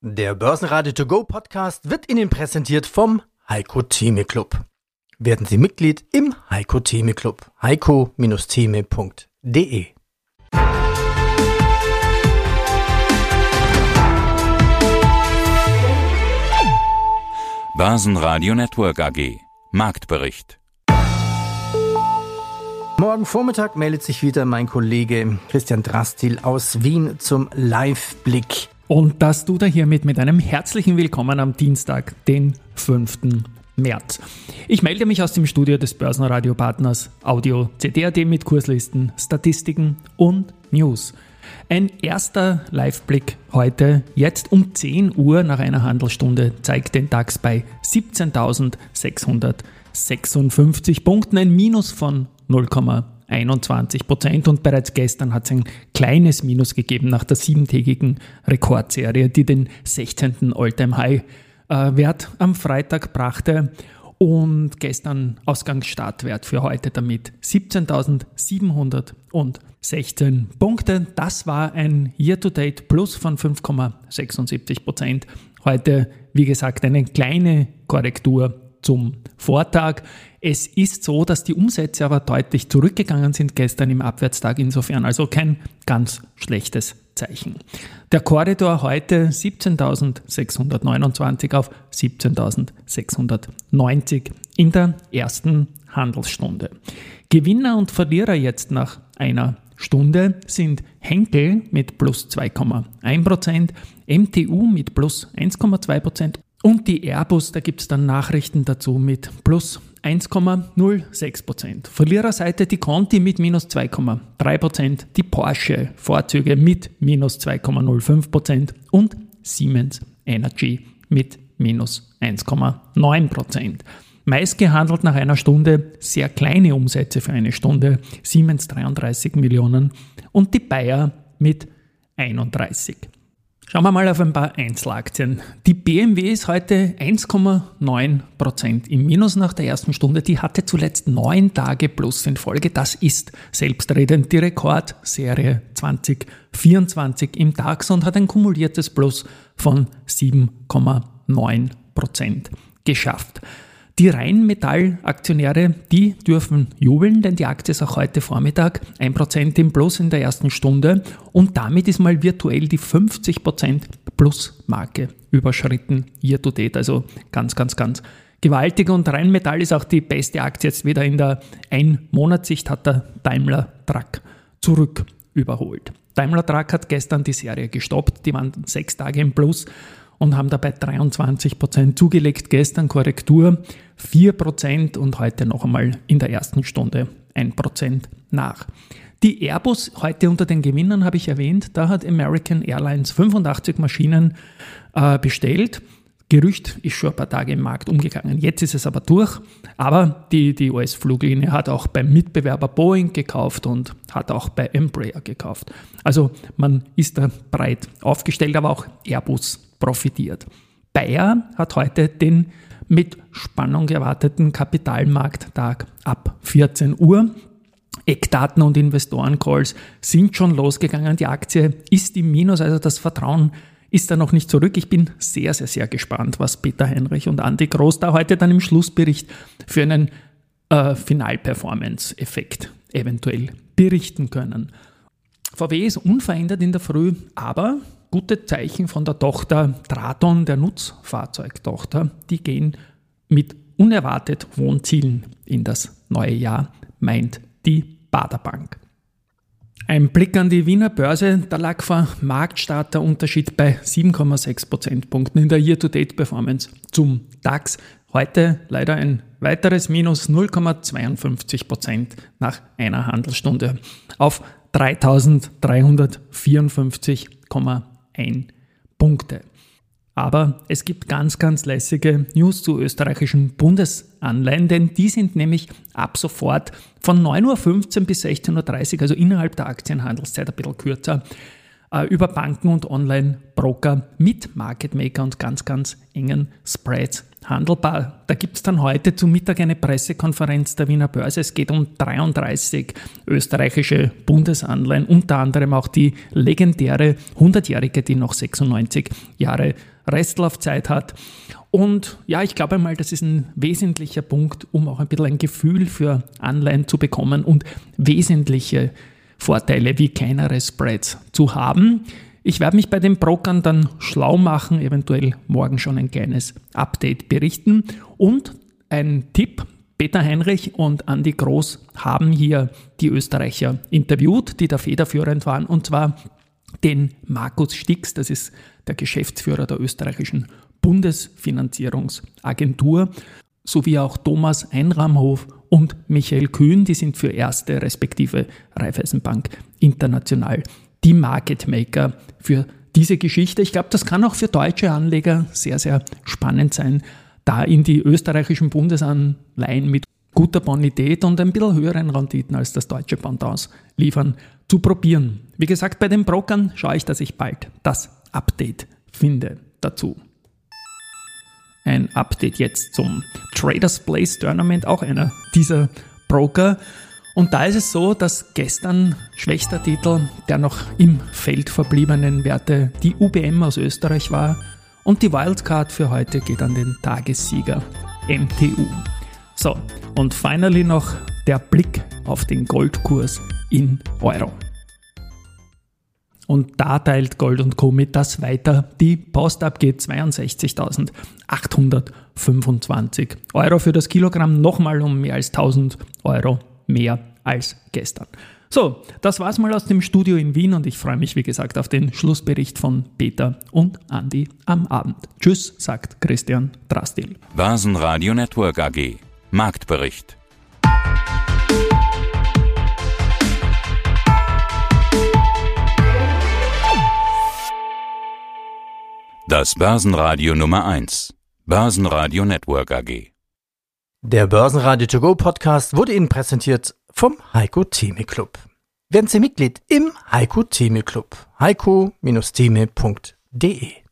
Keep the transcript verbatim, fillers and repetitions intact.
Der Börsenradio To Go Podcast wird Ihnen präsentiert vom Heiko Theme Club. Werden Sie Mitglied im Heiko Theme Club. heiko Theme punkt de. Börsenradio Network A G. Marktbericht. Morgen Vormittag meldet sich wieder mein Kollege Christian Drastil aus Wien zum Live-Blick. Und das tut er hiermit mit einem herzlichen Willkommen am Dienstag, den fünften März. Ich melde mich aus dem Studio des Börsenradio-Partners Audio C D A D mit Kurslisten, Statistiken und News. Ein erster Live-Blick heute, jetzt um zehn Uhr nach einer Handelsstunde, zeigt den DAX bei siebzehntausendsechshundertsechsundfünfzig Punkten, ein Minus von null Komma einundzwanzig Prozent, und bereits gestern hat es ein kleines Minus gegeben nach der siebentägigen Rekordserie, die den sechzehnten All-Time-High-Wert am Freitag brachte, und gestern Ausgangsstartwert für heute damit siebzehntausendsiebenhundertsechzehn Punkte. Das war ein Year-to-Date Plus von fünf Komma sechsundsiebzig Prozent. Heute, wie gesagt, eine kleine Korrektur zum Vortag. Es ist so, dass die Umsätze aber deutlich zurückgegangen sind gestern im Abwärtstag, insofern also kein ganz schlechtes Zeichen. Der Korridor heute siebzehntausendsechshundertneunundzwanzig auf siebzehntausendsechshundertneunzig in der ersten Handelsstunde. Gewinner und Verlierer jetzt nach einer Stunde sind Henkel mit plus zwei Komma eins Prozent, M T U mit plus eins Komma zwei Prozent und die Airbus, da gibt es dann Nachrichten dazu, mit plus eins Komma null sechs Prozent. Verliererseite die Conti mit minus zwei Komma drei Prozent, die Porsche Vorzüge mit minus zwei Komma null fünf Prozent und Siemens Energy mit minus eins Komma neun Prozent. Meist gehandelt nach einer Stunde, sehr kleine Umsätze für eine Stunde, Siemens dreiunddreißig Millionen und die Bayer mit einunddreißig. Schauen wir mal auf ein paar Einzelaktien. Die B M W ist heute eins Komma neun Prozent im Minus nach der ersten Stunde. Die hatte zuletzt neun Tage Plus in Folge. Das ist selbstredend die Rekordserie zwanzig vierundzwanzig im DAX und hat ein kumuliertes Plus von sieben Komma neun Prozent geschafft. Die Rheinmetall-Aktionäre, die dürfen jubeln, denn die Aktie ist auch heute Vormittag ein Prozent im Plus in der ersten Stunde, und damit ist mal virtuell die fünfzig Prozent Plus-Marke überschritten, year to date, also ganz, ganz, ganz gewaltig. Und Rheinmetall ist auch die beste Aktie jetzt wieder in der Ein-Monatssicht, hat der Daimler Truck zurück überholt. Daimler Truck hat gestern die Serie gestoppt, die waren sechs Tage im Plus und haben dabei dreiundzwanzig Prozent zugelegt. Gestern Korrektur vier Prozent und heute noch einmal in der ersten Stunde ein Prozent nach. Die Airbus heute unter den Gewinnern habe ich erwähnt, da hat American Airlines fünfundachtzig Maschinen äh, bestellt. Gerücht ist schon ein paar Tage im Markt umgegangen. Jetzt ist es aber durch. Aber die, die U S-Fluglinie hat auch beim Mitbewerber Boeing gekauft und hat auch bei Embraer gekauft. Also man ist da breit aufgestellt, aber auch Airbus profitiert. Bayer hat heute den mit Spannung erwarteten Kapitalmarkttag ab vierzehn Uhr. Eckdaten und Investorencalls sind schon losgegangen. Die Aktie ist im Minus, also das Vertrauen ist da noch nicht zurück. Ich bin sehr, sehr, sehr gespannt, was Peter Heinrich und Andi Groß da heute dann im Schlussbericht für einen äh, Final-Performance-Effekt eventuell berichten können. V W ist unverändert in der Früh, aber gute Zeichen von der Tochter Traton, der Nutzfahrzeugtochter, die gehen mit unerwartet hohen Zielen in das neue Jahr, meint die Baader Bank. Ein Blick an die Wiener Börse, da lag vor Marktstart der Unterschied bei sieben Komma sechs Prozentpunkten in der Year-to-Date-Performance zum DAX. Heute leider ein weiteres Minus, null Komma zweiundfünfzig Prozent nach einer Handelsstunde auf dreitausenddreihundertvierundfünfzig Komma eins Punkte. Aber es gibt ganz, ganz lässige News zu österreichischen Bundesanleihen, denn die sind nämlich ab sofort von neun Uhr fünfzehn bis sechzehn Uhr dreißig, also innerhalb der Aktienhandelszeit ein bisschen kürzer, über Banken und Online-Broker mit Market Maker und ganz, ganz engen Spreads handelbar. Da gibt es dann heute zu Mittag eine Pressekonferenz der Wiener Börse. Es geht um dreiunddreißig österreichische Bundesanleihen, unter anderem auch die legendäre hundertjährige, die noch sechsundneunzig Jahre Restlaufzeit hat. Und ja, ich glaube einmal, das ist ein wesentlicher Punkt, um auch ein bisschen ein Gefühl für Anleihen zu bekommen und wesentliche Vorteile wie kleinere Spreads zu haben. Ich werde mich bei den Brokern dann schlau machen, eventuell morgen schon ein kleines Update berichten. Und ein Tipp: Peter Heinrich und Andi Groß haben hier die Österreicher interviewt, die da federführend waren, und zwar den Markus Stix, das ist der Geschäftsführer der österreichischen Bundesfinanzierungsagentur, sowie auch Thomas Einramhof und Michael Kühn, die sind für Erste respektive Raiffeisenbank International die Market Maker für diese Geschichte. Ich glaube, das kann auch für deutsche Anleger sehr, sehr spannend sein, da in die österreichischen Bundesanleihen mit guter Bonität und ein bisschen höheren Renditen als das deutsche Pendant liefern, zu probieren. Wie gesagt, bei den Brokern schaue ich, dass ich bald das Update finde dazu. Ein Update jetzt zum Traders Place Tournament, auch einer dieser Broker. Und da ist es so, dass gestern schwächster Titel der noch im Feld verbliebenen Werte die U B M aus Österreich war und die Wildcard für heute geht an den Tagessieger M T U. So, und finally noch der Blick auf den Goldkurs in Euro. Und da teilt Gold und Co. mit das weiter. Die Post abgeht zweiundsechzigtausendachthundertfünfundzwanzig Euro für das Kilogramm, nochmal um mehr als tausend Euro mehr als gestern. So, das war's mal aus dem Studio in Wien und ich freue mich, wie gesagt, auf den Schlussbericht von Peter und Andi am Abend. Tschüss, sagt Christian Drastil. Börsenradio Network A G. Marktbericht. Das Börsenradio Nummer eins. Börsenradio Network A G. Der Börsenradio To Go Podcast wurde Ihnen präsentiert vom Heiko Theme Club. Werden Sie Mitglied im Heiko Theme Club. heiko Bindestrich theme punkt de